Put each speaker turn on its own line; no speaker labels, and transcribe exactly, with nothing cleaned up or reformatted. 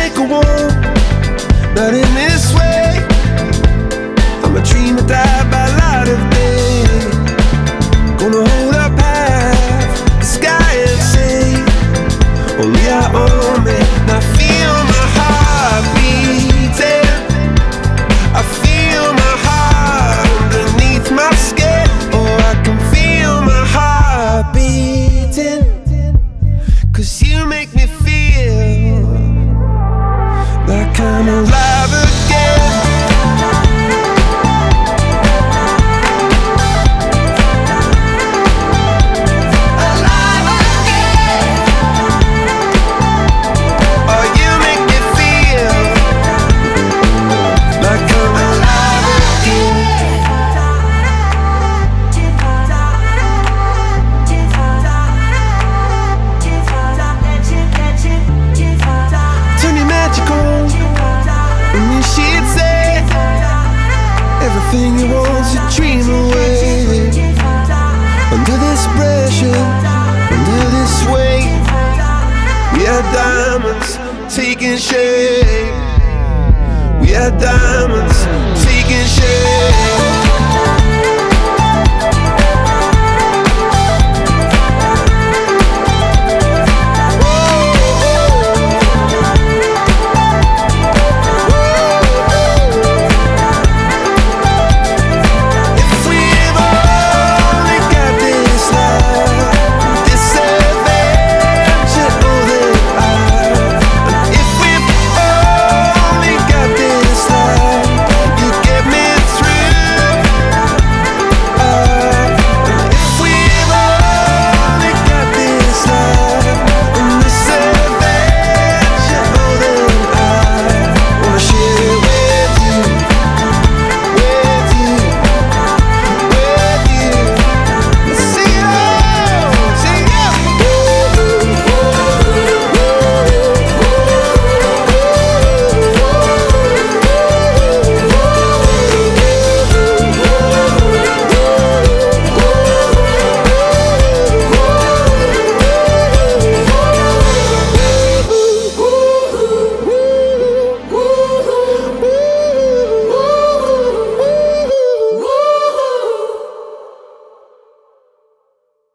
make a warm, not in this way. I'm a dream that died by light of day. Gonna hold up half the sky and say, only I own me. Now feel my heart beating, I feel my heart underneath my skin. Oh, I can feel my heart beating, 'cause you make me feel like I'm alive again. Alive again. Oh, you make me feel like I'm alive again. Turn your magic on, and then she'd say, everything you want's a dream away. Under this pressure, under this weight, we are diamonds taking shape. We are diamonds taking shape.